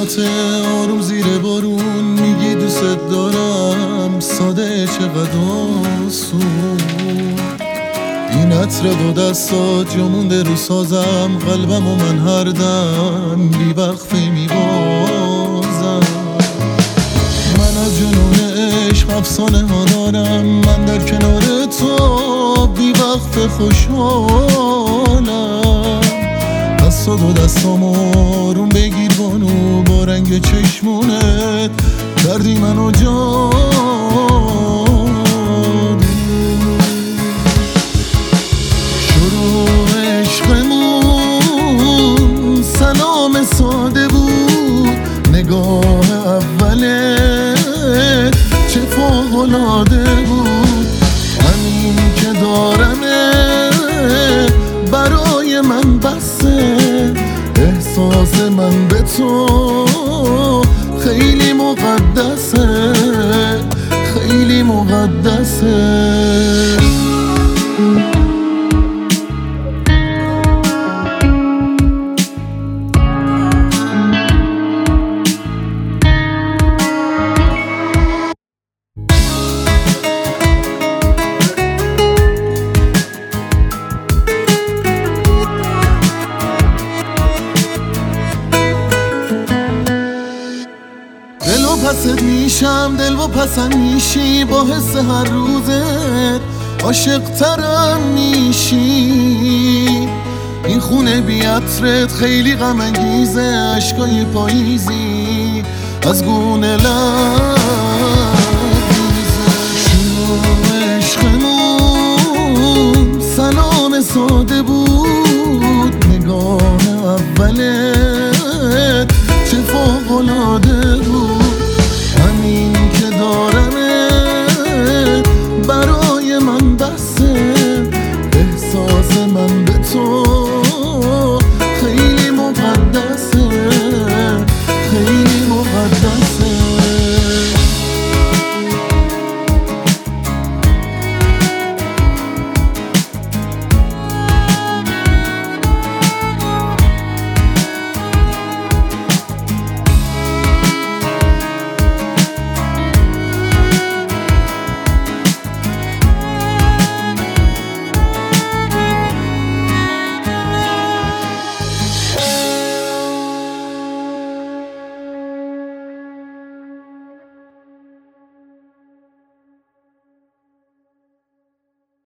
کلمات آروم زیر بارون میگی دوست دارم، ساده چقدر آسون. این عطر دو دستات جا مونده رو سازم، قلبم و من هر دم بی وقفه میبازم. من از جنون عشق افسانه ها دارم، من در کنار تو بی وقفه خوشحالم. دست و دو دستام آروم بگیر بانو، با رنگ چشمونت کردی منو جادو. شروع عشقمون سلام ساده بود، نگاه اوله چه فوق‌العاده بود. همین که دارمه برای من بسه، احساس من به تو خیلی مقدسه، خیلی مقدسه. دلو پست میشم، دل و پسند میشی، با حس هر روزت عاشق ترم میشی. این خونه بی عطرت خیلی غم انگیزه، عشقای پاییزی از گونه لب